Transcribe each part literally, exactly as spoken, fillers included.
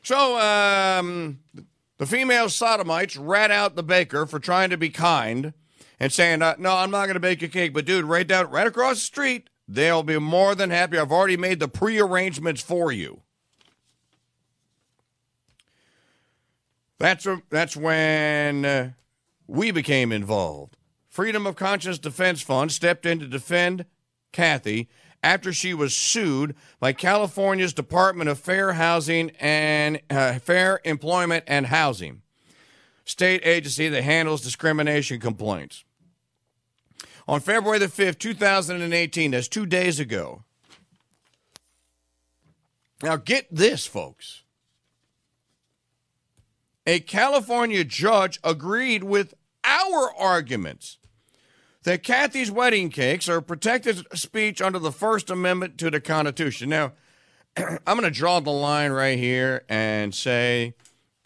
So, um, the female sodomites rat out the baker for trying to be kind and saying, uh, no, I'm not going to bake a cake. But, dude, right down, right across the street, they'll be more than happy. I've already made the pre-arrangements for you. That's, a, that's when uh, we became involved. Freedom of Conscience Defense Fund stepped in to defend Kathy after she was sued by California's Department of Fair Housing and uh, Fair Employment and Housing, state agency that handles discrimination complaints. On February the fifth, two thousand eighteen, that's two days ago. Now get this, folks. A California judge agreed with our arguments that Kathy's wedding cakes are protected speech under the First Amendment to the Constitution. Now, I'm going to draw the line right here and say,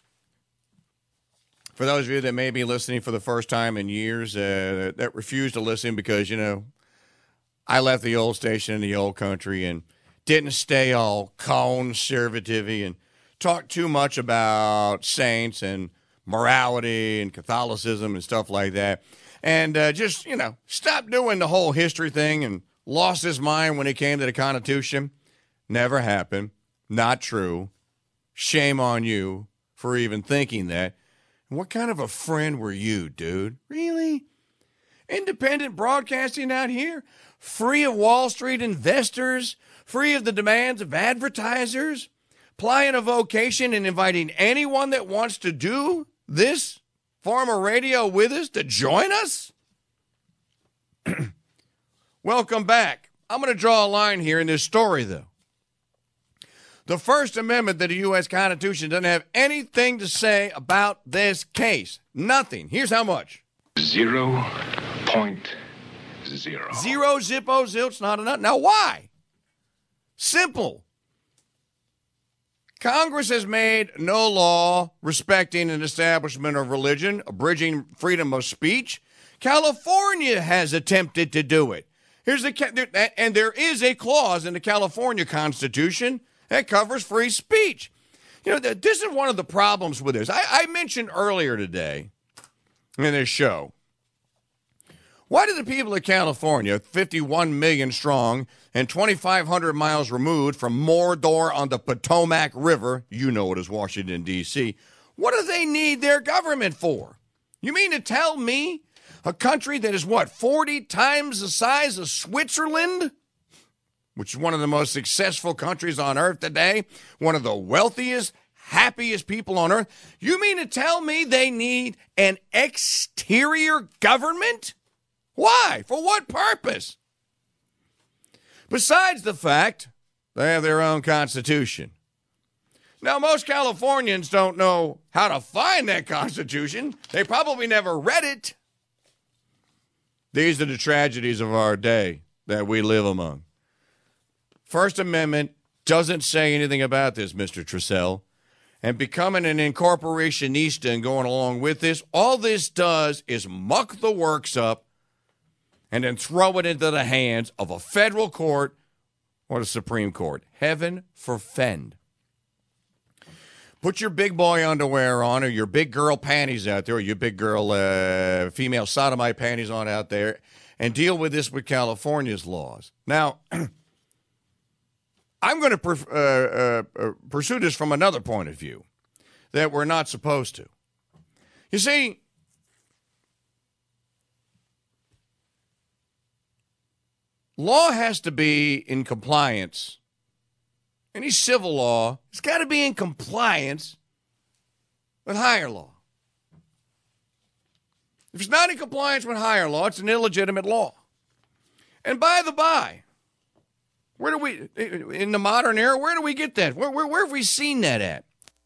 for those of you that may be listening for the first time in years, uh, that refuse to listen because, you know, I left the old station in the old country and didn't stay all conservative and talk too much about saints and morality and Catholicism and stuff like that. And uh, just, you know, stop doing the whole history thing and lost his mind when it came to the Constitution. Never happened. Not true. Shame on you for even thinking that. What kind of a friend were you, dude? Really? Independent broadcasting out here? Free of Wall Street investors? Free of the demands of advertisers? Plying a vocation and inviting anyone that wants to do this form of radio with us to join us? Welcome back. I'm going to draw a line here in this story, though. The First Amendment to the U S Constitution doesn't have anything to say about this case. Nothing. Here's how much. Zero point zero. Zero, zippo, zilch, not enough. Now, why? Simple. Congress has made no law respecting an establishment of religion, abridging freedom of speech. California has attempted to do it. Here's the and there is a clause in the California Constitution that covers free speech. You know, this is one of the problems with this. I, I mentioned earlier today in this show, why do the people of California, fifty-one million strong and twenty-five hundred miles removed from Mordor on the Potomac River, you know it as Washington, D C, what do they need their government for? You mean to tell me a country that is, what, forty times the size of Switzerland, which is one of the most successful countries on earth today, one of the wealthiest, happiest people on earth, you mean to tell me they need an exterior government? Why? For what purpose? Besides the fact they have their own constitution. Now, most Californians don't know how to find that constitution. They probably never read it. These are the tragedies of our day that we live among. First Amendment doesn't say anything about this, Mister Tressel. And becoming an incorporationista and going along with this, all this does is muck the works up and then throw it into the hands of a federal court or the Supreme Court. Heaven forfend. Put your big boy underwear on or your big girl panties out there or your big girl uh, female sodomite panties on out there and deal with this with California's laws. Now, I'm going to per- uh, uh, pursue this from another point of view that we're not supposed to. You see, law has to be in compliance. Any civil law has got to be in compliance with higher law. If it's not in compliance with higher law, it's an illegitimate law. And by the by, where do we, in the modern era, where do we get that? Where, where, where have we seen that at?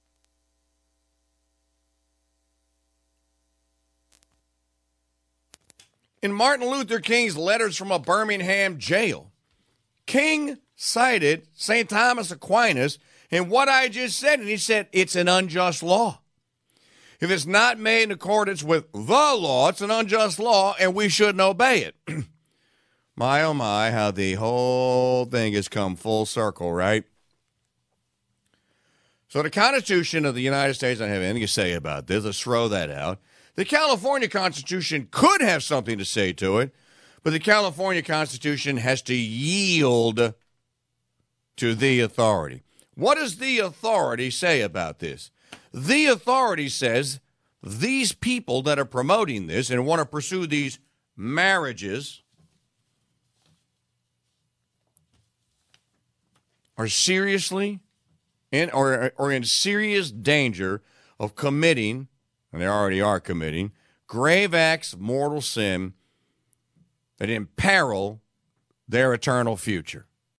In Martin Luther King's letters from a Birmingham jail, King cited Saint Thomas Aquinas in what I just said, and he said it's an unjust law. If it's not made in accordance with the law, it's an unjust law, and we shouldn't obey it. My, oh my, how the whole thing has come full circle, right? So the Constitution of the United States, I don't have anything to say about this. Let's throw that out. The California Constitution could have something to say to it, but the California Constitution has to yield to the authority. What does the authority say about this? The authority says these people that are promoting this and want to pursue these marriages are seriously in or, or in serious danger of committing, and they already are committing, grave acts of mortal sin that imperil their eternal future.